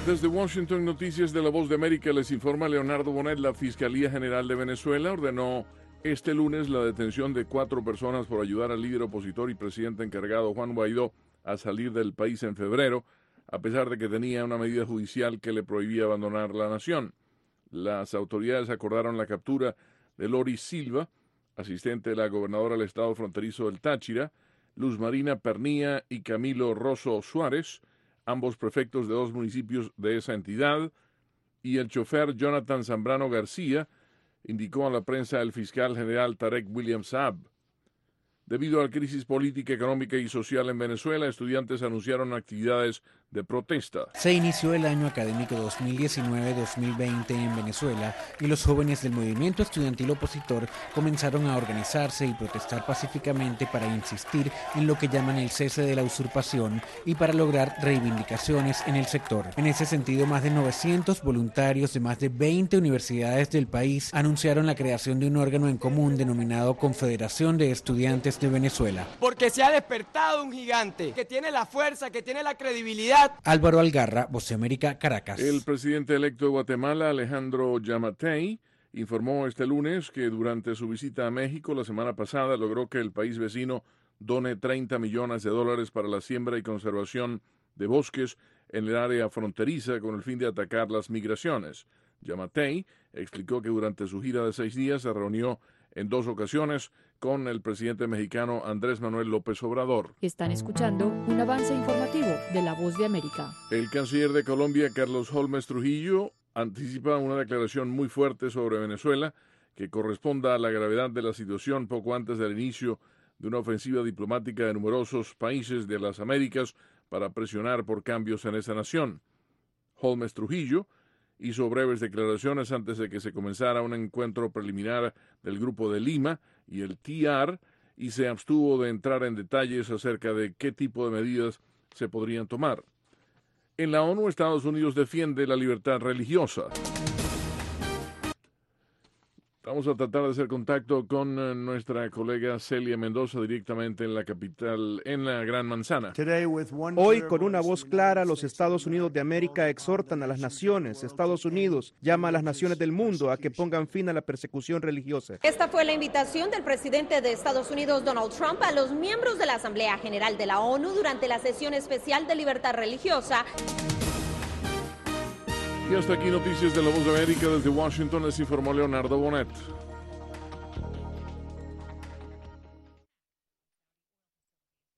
Desde Washington, Noticias de la Voz de América, les informa Leonardo Bonet. La Fiscalía General de Venezuela ordenó este lunes la detención de 4 personas por ayudar al líder opositor y presidente encargado Juan Guaidó a salir del país en febrero, a pesar de que tenía una medida judicial que le prohibía abandonar la nación. Las autoridades acordaron la captura de Loris Silva, asistente de la gobernadora del estado fronterizo del Táchira, Luz Marina Pernía y Camilo Rosso Suárez, ambos prefectos de 2 municipios de esa entidad, y el chofer Jonathan Zambrano García, indicó a la prensa el fiscal general Tarek William Saab. Debido a la crisis política, económica y social en Venezuela, estudiantes anunciaron actividades de protesta. Se inició el año académico 2019-2020 en Venezuela y los jóvenes del movimiento estudiantil opositor comenzaron a organizarse y protestar pacíficamente para insistir en lo que llaman el cese de la usurpación y para lograr reivindicaciones en el sector. En ese sentido, más de 900 voluntarios de más de 20 universidades del país anunciaron la creación de un órgano en común denominado Confederación de Estudiantes de Venezuela. Porque se ha despertado un gigante que tiene la fuerza, que tiene la credibilidad. Álvaro Algarra, Voz de América, Caracas. El presidente electo de Guatemala, Alejandro Yamatei, informó este lunes que durante su visita a México la semana pasada logró que el país vecino done $30 millones para la siembra y conservación de bosques en el área fronteriza con el fin de atacar las migraciones. Yamatei explicó que durante su gira de 6 días se reunió en 2 ocasiones con el presidente mexicano Andrés Manuel López Obrador. Están escuchando un avance informativo de La Voz de América. El canciller de Colombia, Carlos Holmes Trujillo, anticipa una declaración muy fuerte sobre Venezuela que corresponda a la gravedad de la situación poco antes del inicio de una ofensiva diplomática de numerosos países de las Américas para presionar por cambios en esa nación. Holmes Trujillo hizo breves declaraciones antes de que se comenzara un encuentro preliminar del Grupo de Lima y el TR y se abstuvo de entrar en detalles acerca de qué tipo de medidas se podrían tomar. En la ONU, Estados Unidos defiende la libertad religiosa. Vamos a tratar de hacer contacto con nuestra colega Celia Mendoza directamente en la capital, en la Gran Manzana. Hoy, con una voz clara, los Estados Unidos de América exhortan a las naciones. Estados Unidos llama a las naciones del mundo a que pongan fin a la persecución religiosa. Esta fue la invitación del presidente de Estados Unidos, Donald Trump, a los miembros de la Asamblea General de la ONU durante la sesión especial de libertad religiosa. Y hasta aquí Noticias de la Voz de América. Desde Washington les informó Leonardo Bonet.